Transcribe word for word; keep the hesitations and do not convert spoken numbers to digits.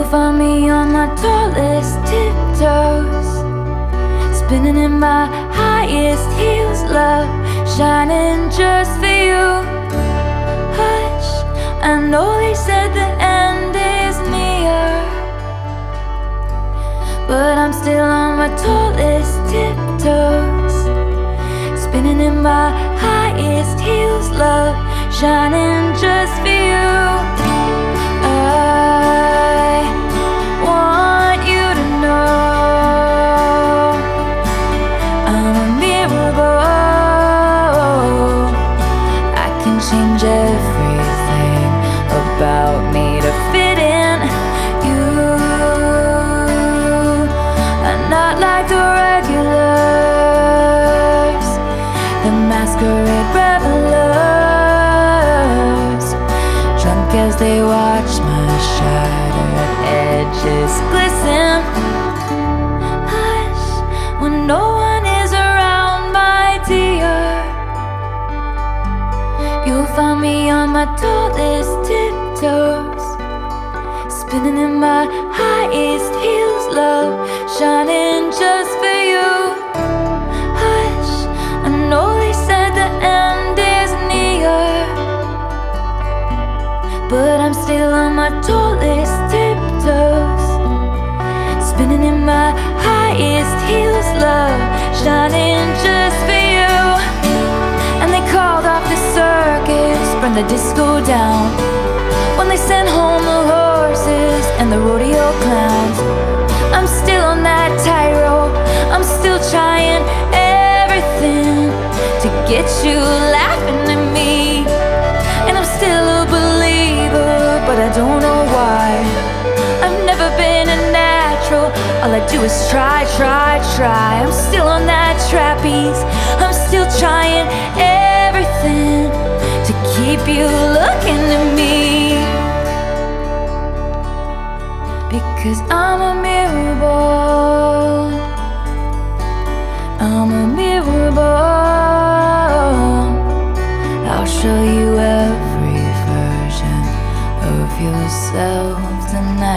find me on my tallest tiptoes, spinning in my highest heels, love, shining just for you. Hush, I know they said the end is near, but I'm still on my tallest tiptoes, spinning in my highest heels, love, shining just for you. I want you to know I'm a mirror ball. I can change everything about me to fit in you. I'm not like the regulars, the masquerade revelers, drunk as they watch my shattered edges glisten. Hush, when no one is around, my dear, you'll find me on my tallest tiptoes, spinning in my highest heels, love, shining just for you. Hush, I know they said the end is near, but I'm still on my tallest tiptoes, spinning in my highest heels, love, shining just for you. And they called off the circus, burned the disco down, when they sent home the horses and the rodeo clowns. I'm still on that tightrope, I'm still trying everything to get you laughing at me. And I'm still a believer, but I don't know why. I've never been a natural, all I do is try, try, try. I'm still on that trapeze, I'm still trying everything to keep you looking at me. Because I'm a mirror ball, I'm a mirror ball. I'll show you every version of yourself tonight.